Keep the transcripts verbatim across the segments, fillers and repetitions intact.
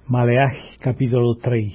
Maleahi, capitolul trei.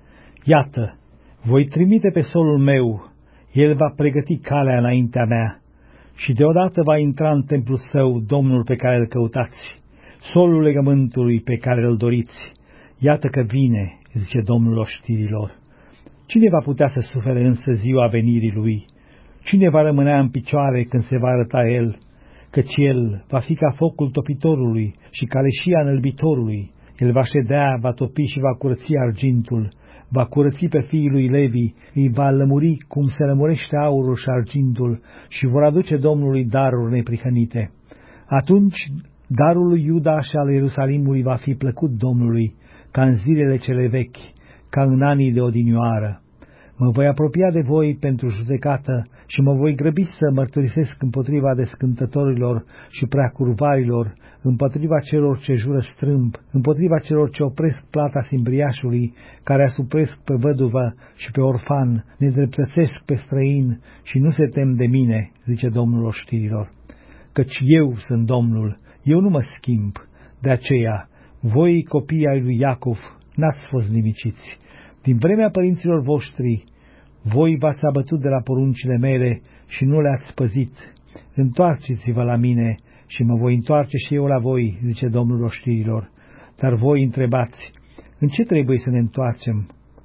Iată, voi trimite pe solul meu, el va pregăti calea înaintea mea, și deodată va intra în templul său Domnul pe care îl căutați, solul legământului pe care îl doriți. Iată că vine, zice Domnul oștirilor. Cine va putea să sufere însă ziua venirii lui? Cine va rămânea în picioare când se va arăta el? Căci el va fi ca focul topitorului și ca leșia înălbitorului. El va ședea, va topi și va curăți argintul, va curăți pe fiii lui Levi, îi va lămuri cum se lămurește aurul și argintul și vor aduce Domnului daruri neprihănite. Atunci darul lui Iuda și al Ierusalimului va fi plăcut Domnului, ca în zilele cele vechi, ca în anii de odinioară. Mă voi apropia de voi pentru judecată și mă voi grăbi să mărturisesc împotriva descântătorilor și preacurvarilor, împotriva celor ce jură strâmb, împotriva celor ce opresc plata simbriașului, care asupresc pe văduvă și pe orfan, nedreptățesc pe străin și nu se tem de mine, zice Domnul oștirilor. Căci eu sunt Domnul, eu nu mă schimb, de aceea, voi copiii ai lui Iacov, n-ați fost nimiciți. Din vremea părinților voștri, voi v-ați abătut de la poruncile mele și nu le-ați păzit. Întoarceți-vă la mine și mă voi întoarce și eu la voi, zice Domnul oștirilor. Dar voi întrebați, în ce trebuie să ne întoarcem?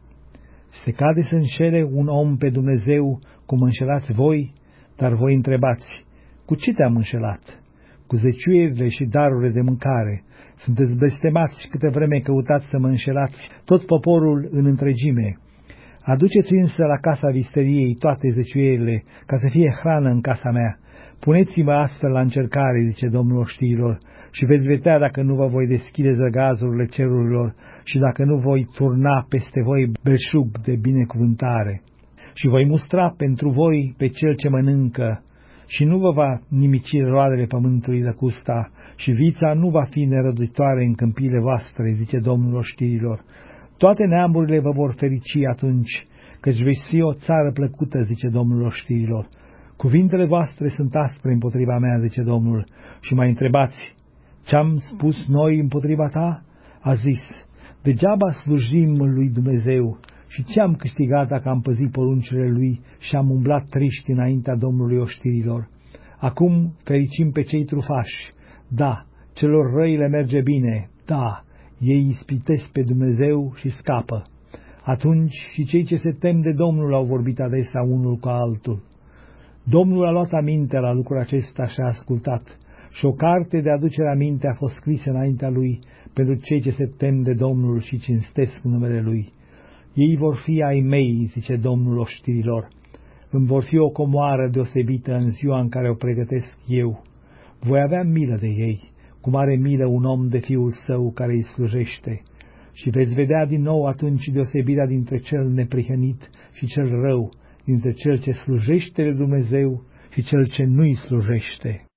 Se cade să înșele un om pe Dumnezeu cum înșelați voi? Dar voi întrebați, cu ce te-am înșelat? Cu zeciuirile și darurile de mâncare. Sunteți blestemați câte vreme căutați să mă înșelați tot poporul în întregime. Aduceți însă la casa visteriei toate zeciuirile, ca să fie hrană în casa mea. Puneți-mă astfel la încercare, zice Domnul oștirilor, și veți vedea dacă nu vă voi deschide zăgazurile cerurilor și dacă nu voi turna peste voi belșug de binecuvântare. Și voi mustra pentru voi pe cel ce mănâncă, și nu vă va nimici roadele pământului lăcusta, și vița nu va fi nerăduitoare în câmpiile voastre, zice Domnul oștirilor. Toate neamurile vă vor ferici atunci, căci veți fi o țară plăcută, zice Domnul oștirilor. Cuvintele voastre sunt aspre împotriva mea, zice Domnul, și mai întrebați, ce-am spus noi împotriva ta? A zis, degeaba slujim lui Dumnezeu, și ce-am câștigat dacă am păzit poruncile lui și am umblat triști înaintea Domnului oștirilor? Acum fericim pe cei trufași, da, celor răi le merge bine, da, ei ispitesc pe Dumnezeu și scapă. Atunci și cei ce se tem de Domnul au vorbit adesea unul cu altul. Domnul a luat aminte la lucrul acesta și a ascultat, și o carte de aducere aminte a fost scrisă înaintea lui pentru cei ce se tem de Domnul și cinstesc numele lui. Ei vor fi ai mei, zice Domnul oștirilor, îmi vor fi o comoară deosebită în ziua în care o pregătesc eu. Voi avea milă de ei, cum are milă un om de fiul său care îi slujește. Și veți vedea din nou atunci deosebirea dintre cel neprihănit și cel rău, dintre cel ce slujește de Dumnezeu și cel ce nu-i slujește.